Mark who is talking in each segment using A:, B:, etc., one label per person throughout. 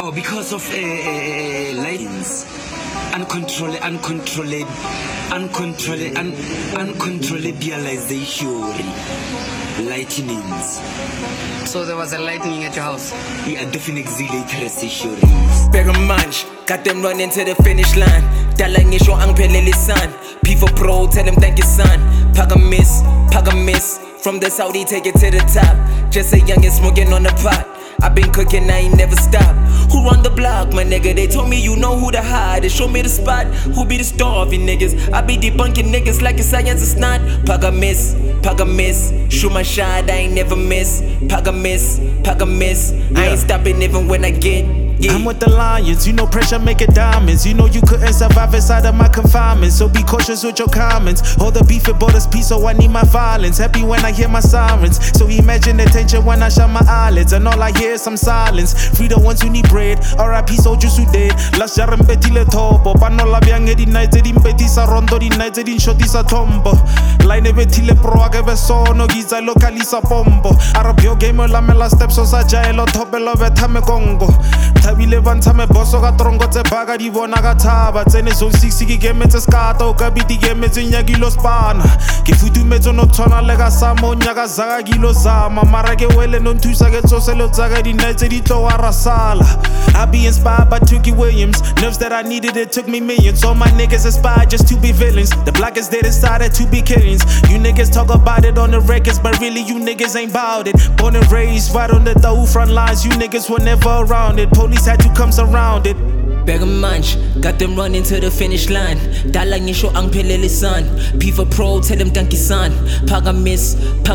A: No, because of lightings, uncontrollabilization, lightnings.
B: So there was a lightning at your house?
A: Yeah, definitely later.
C: Bergamanch, got them running to the finish line. Dala ngisho angiphelele son. P4 Pro, tell them thank you son. Pagamis. From the Saudi, take it to the top. Just a youngin' smoking on the pot. I been cooking, I ain't never stop. Who run the block, my nigga? They told me you know who to hide. They show me the spot, who be the starving niggas. I be debunking niggas like it's science, it's not. Pagamis. Shoot my shot, I ain't never miss. Pagamis. I ain't stopping even when I get. Yeah.
D: I'm with the lions, you know pressure make it diamonds. You know you couldn't survive inside of my confinement, so be cautious with your comments. All the beef it brought us peace, so I need my violence. Happy when I hear my sirens, so imagine the tension when I shut my eyelids. And all I hear is some silence. Free the ones who need bread, R.I.P. soldiers who dead. Last year I'm betting le topo, panola biang di night di mbeti sa rondo di night di shoti sa tombo. Line betting le pro ake besono giza localisa pombo. Arabio game la mela steps so sa jaelo topelo betame kongo. Tabile bantsha me boso ka trongo tse baka di bona ka thaba tsene zone 6 ke gemetse skata o ka biti gemetse nyakilo spana ke futumetse no tshwana le ka samo nyaka zaka kilo zama mara ke wele no nthusa ke tsoselo tsaka di nights di tlo wa rasala. I be inspired by Tookie Williams, nerves that I needed, it took me millions. All my niggas aspired just to be villains. The blackest they decided to be killings. You niggas talk about it on the records, but really you niggas ain't bout it. Born and raised right on the Dawu front lines, you niggas were never around it. Police had to come surround it.
C: Bergamanch, got them running to the finish line. Dala ngisho angiphelele son. P4 Pro, tell them thank you son. Pagamis.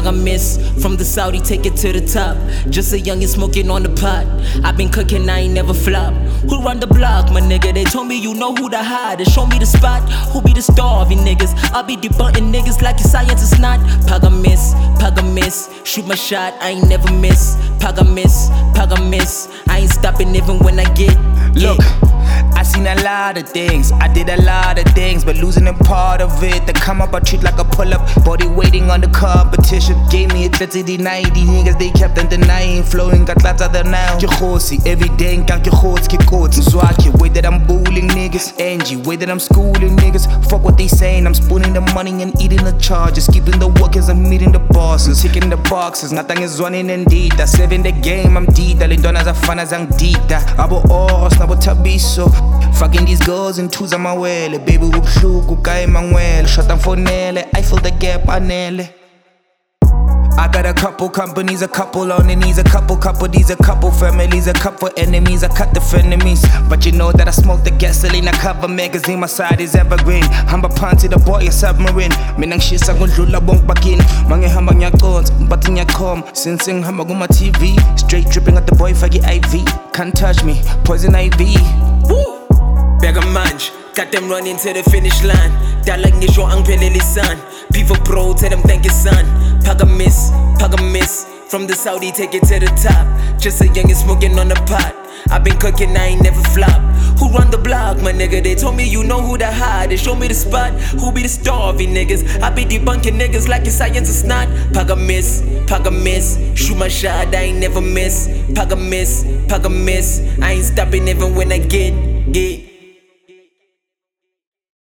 C: From the Saudi, take it to the top. Just a youngin' smoking on the pot. I been cooking, I ain't never flop. Who run the block, my nigga? They told me you know who to hide. They show me the spot, who be the starving niggas. I be debunking niggas like your science is not. Pagamis. Shoot my shot, I ain't never miss. Pagamis. I ain't stopping even when I get.
E: Look, I seen a lot of things, I did a lot of things, but losing a part of it. The come up I treat like a pull up, body waiting on the competition. Gave me a 30 90 niggas, they kept on denying. Flowing got lots of them now. Every day can't get hot, kick coats. Swatch way that I'm bullying niggas. Angie, way that I'm schooling niggas. Fuck what they saying, I'm spooning the money and eating the charges. Keeping the workers, I'm meeting the bosses. Ticking the boxes, nothing is running indeed. I said in the game, I'm deep. Dalindona za fana zang deep. Abo oros, nabo tabiso. Fucking these girls in twos on my well. Baby, whoop, kaya mangwele. Shot them for Nelly, I fill the gap, Nelly. I got a couple companies, a couple on the knees, a couple these, a couple families, a couple enemies. I cut the frenemies, but you know that I smoke the gasoline. I cover magazine, my side is evergreen. Hamba panty, the boy a submarine. Minang shit sa gundlula won't back in. Mange hamba nyakons, but nyakon. Sing hamba guma TV. Straight dripping at the boy faggy IV. Can't touch me, poison IV. Woo!
C: Bergamanch, got them running to the finish line. Dala ngisho angiphelele son. P4 Pro, tell them thank you son. Pagamis. From the Saudi, take it to the top. Just a youngin' smoking on the pot. I been cooking, I ain't never flop. Who run the block, my nigga? They told me you know who to hide. They show me the spot, who be the starving niggas. I be debunking niggas like your science is not. Pagamis. Shoot my shot, I ain't never miss. Pagamis. I ain't stopping even when I get.